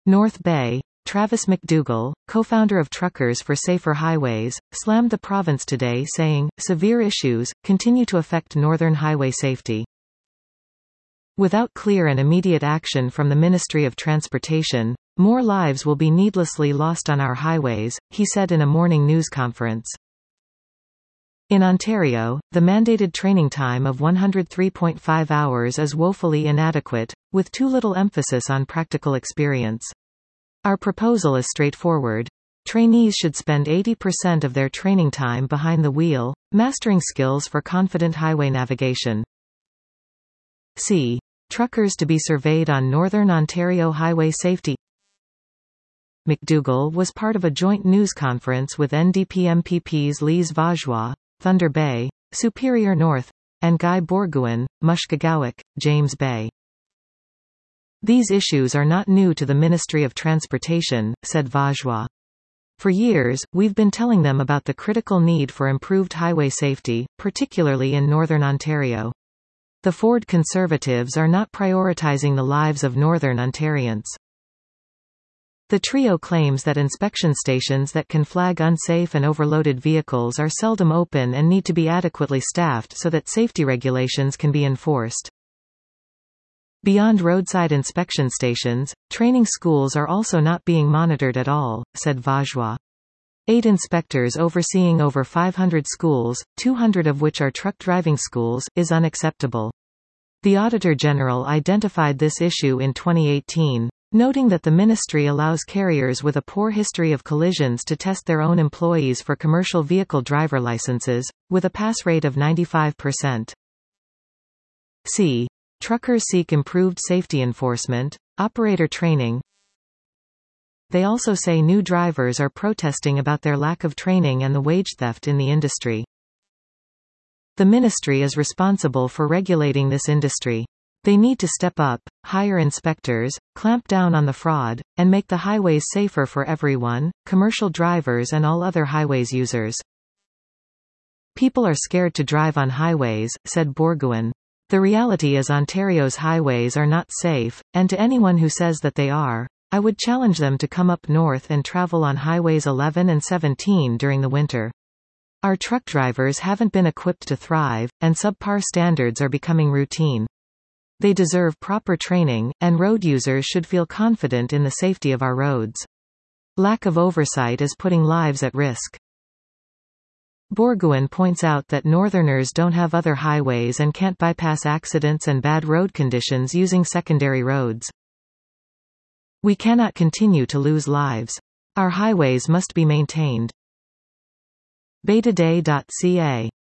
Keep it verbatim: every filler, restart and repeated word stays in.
North Bay. Travis McDougall, co-founder of Truckers for Safer Highways, slammed the province today, saying, "Severe issues continue to affect northern highway safety." Without clear and immediate action from the Ministry of Transportation, more lives will be needlessly lost on our highways, he said in a morning news conference. In Ontario, the mandated training time of one hundred three point five hours is woefully inadequate, with too little emphasis on practical experience. Our proposal is straightforward. Trainees should spend eighty percent of their training time behind the wheel, mastering skills for confident highway navigation. C. Truckers to be surveyed on Northern Ontario highway safety. McDougall was part of a joint news conference with N D P M P Ps Lise Vaugeois, Thunder Bay, Superior North, and Guy Bourgain, Mushkegowuk, James Bay. "These issues are not new to the Ministry of Transportation," said Vaugeois. "For years, we've been telling them about the critical need for improved highway safety, particularly in Northern Ontario. The Ford Conservatives are not prioritizing the lives of Northern Ontarians." The trio claims that inspection stations that can flag unsafe and overloaded vehicles are seldom open and need to be adequately staffed so that safety regulations can be enforced. Beyond roadside inspection stations, training schools are also not being monitored at all, said Vaugeois. Eight inspectors overseeing over five hundred schools, two hundred of which are truck driving schools, is unacceptable. The Auditor General identified this issue in twenty eighteen, noting that the ministry allows carriers with a poor history of collisions to test their own employees for commercial vehicle driver licenses, with a pass rate of ninety-five percent. C. Truckers seek improved safety enforcement, operator training. They also say new drivers are protesting about their lack of training and the wage theft in the industry. The ministry is responsible for regulating this industry. They need to step up, hire inspectors, clamp down on the fraud, and make the highways safer for everyone, commercial drivers and all other highways users. "People are scared to drive on highways," said Bourgain. "The reality is Ontario's highways are not safe, and to anyone who says that they are, I would challenge them to come up north and travel on highways eleven and seventeen during the winter. Our truck drivers haven't been equipped to thrive, and subpar standards are becoming routine. They deserve proper training, and road users should feel confident in the safety of our roads. Lack of oversight is putting lives at risk." Bourgain points out that Northerners don't have other highways and can't bypass accidents and bad road conditions using secondary roads. "We cannot continue to lose lives. Our highways must be maintained." Bay Today dot C A